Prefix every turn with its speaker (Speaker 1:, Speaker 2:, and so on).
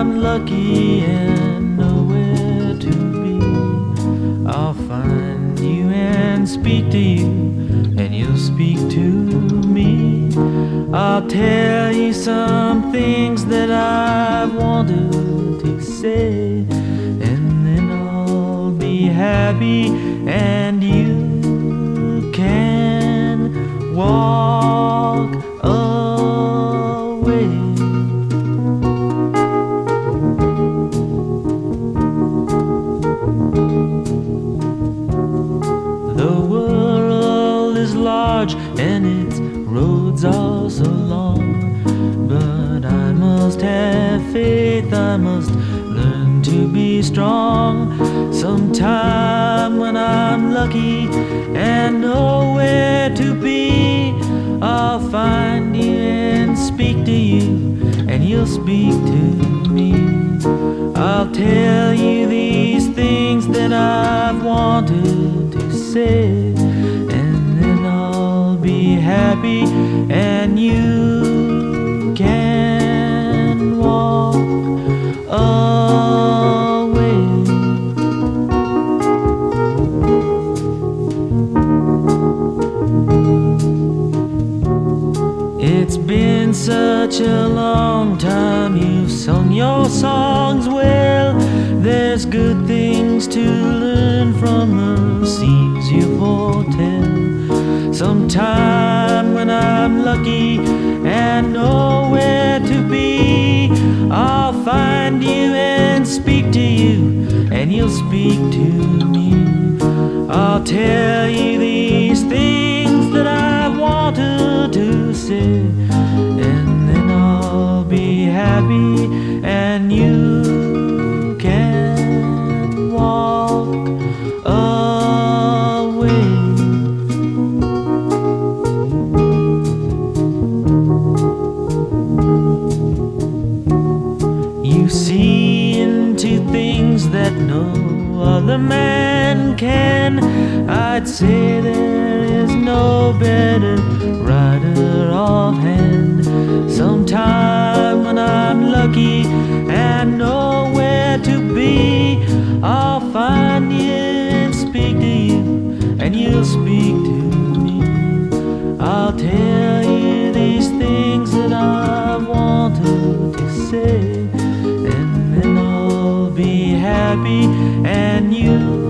Speaker 1: I'm lucky and nowhere to be, I'll find you and speak to you, and you'll speak to me. I'll tell you some things that I've wanted to say, and then I'll be happy and you can walk away. The world is large and its roads are so long, but I must have faith, I must learn to be strong. Sometime when I'm lucky and nowhere to be, I'll find you and speak to you, and you'll speak to me. I'll tell you these things that I've wanted to say, and then I'll be happy and you can walk away. It's been such a long time you've sung your songs well. There's good things to learn from the scenes you foretell. Sometime when I'm lucky and nowhere to be, I'll find you and speak to you, and you'll speak to me. I'll tell you these things that I wanted to say, and then I'll be happy and you can walk away. You see into things that no other man can. I'd say there is no better writer offhand. Sometime when I'm lucky and nowhere to be, I'll find you and speak to you, and you'll speak to me. I'll tell you these things that I've wanted to say, and then I'll be happy and you